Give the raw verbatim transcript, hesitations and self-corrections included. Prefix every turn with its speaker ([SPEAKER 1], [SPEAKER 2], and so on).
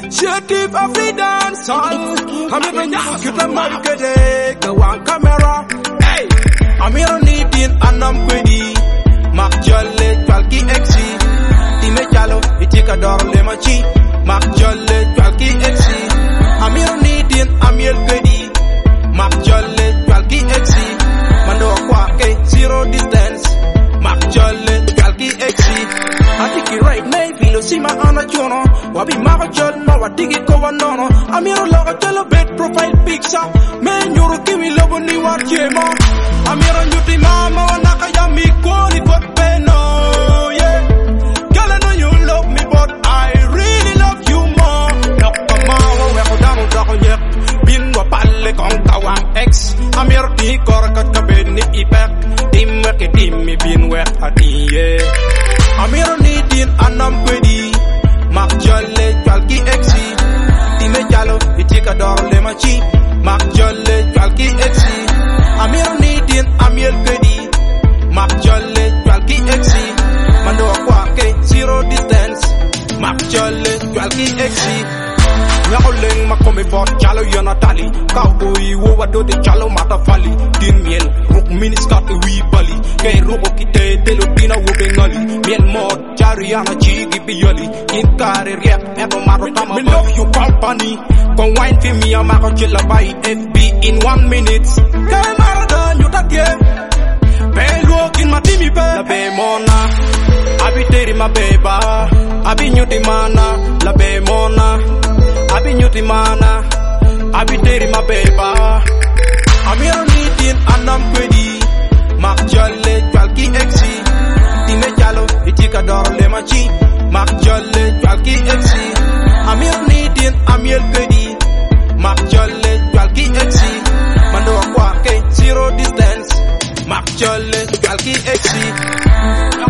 [SPEAKER 1] Initiative of the dance song. I'm even you can make a day. Go on camera. Hey, I'm here on eating and I'm ready. Mark Jolle, Twalki X C. Time Jalo, Itika Dorle Machi. Mark Jolle, Twalki X C. I'm here on eating, I'm here ready. Mark Jolle, Twalki X C. Mando Kwake, zero distance. Mark Jolle, Twalki X C. I think it right now, feel see my honor, Jono. Wabi Marajol, no, I dig it, go on, no. I'm here on a tell a bed profile picture. Man, you're a give me love when you are Jema. I'm here on you, Mama, Nakayami, Koni, but Peno, yeah. Girl, I know you love me, but I really love you more. Knock the mama, we're down, down, yeah. Bin Wapale, Kong X. I'm here, the Koraka, Kabini, Ipek. Tim, work it, Timmy, bin where I did. I'm here on eating and I'm ready. Mark Jolle, Twalki X C. Time Jalo, Itika Dorle Machi. Mark Jolle, Twalki X C. I'm here on eating, I'm here ready. Mark Jolle, Twalki X C. Mando Kwake, zero distance. Mark Jolle, Twalki X C. Nyauling makome bot chalo yana tali. Cowboy wo do de chalo mata fali. Din miel ruk miniskat wi bali. Kay ruko kite telo dina wo bengali. Miel mod jariana chigi biyoli. In kare rap eto maro tama. Me love you company. Kon wine fi mi amako chilla by F B in one minute. Kay maro dan you tatye. Pay look in my timi pe. La be mona. Abi teri ma beba. Abi nyuti mana. La be mona. Abi nyuti mana, abi teri ma beba. I'm here on eating and I'm ready. Mark Jolle, Twalki X C. Time Jalo, Itika Dorle Machi. Mark Jolle, Twalki X C. I'm here on eating, I'm here ready. Mark Jolle, Twalki X C. Mando Kwake, zero distance. Mark Jolle, Twalki X C.